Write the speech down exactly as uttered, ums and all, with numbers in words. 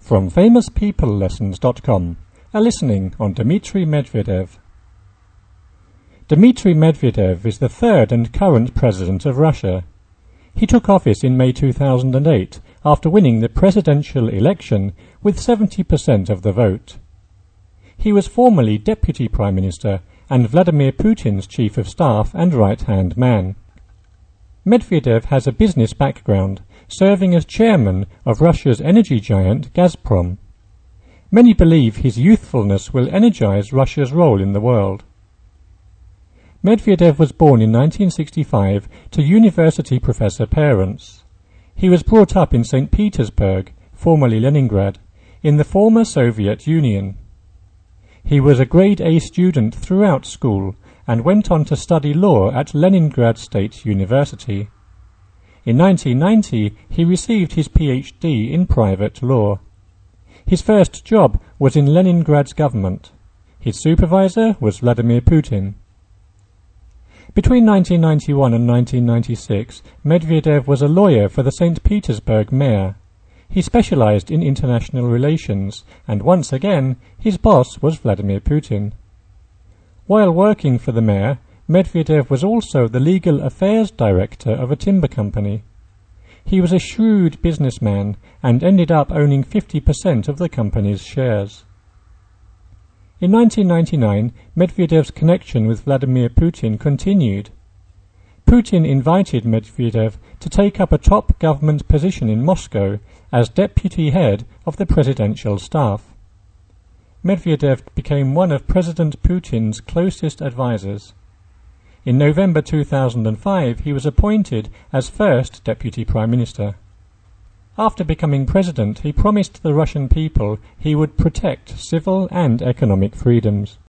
from famous people lessons dot com, a listening on Dmitry Medvedev. Dmitry Medvedev is the third and current president of Russia. He took office in May two thousand eight after winning the presidential election with seventy percent of the vote. He was formerly deputy prime minister and Vladimir Putin's chief of staff and right-hand man. Medvedev has a business background, serving as chairman of Russia's energy giant Gazprom. Many believe his youthfulness will energize Russia's role in the world. Medvedev was born in nineteen sixty-five to university professor parents. He was brought up in Saint Petersburg, formerly Leningrad, in the former Soviet Union. He was a grade A student throughout school and went on to study law at Leningrad State University. In nineteen ninety, he received his P H D in private law. His first job was in Leningrad's government. His supervisor was Vladimir Putin. Between nineteen ninety-one and nineteen ninety-six, Medvedev was a lawyer for the Saint Petersburg mayor. He specialized in international relations, and once again, his boss was Vladimir Putin. While working for the mayor, Medvedev was also the legal affairs director of a timber company. He was a shrewd businessman and ended up owning fifty percent of the company's shares. In nineteen ninety-nine, Medvedev's connection with Vladimir Putin continued. Putin invited Medvedev to take up a top government position in Moscow as deputy head of the presidential staff. Medvedev became one of President Putin's closest advisers. In November two thousand five, he was appointed as first deputy prime minister. After becoming president, he promised the Russian people he would protect civil and economic freedoms.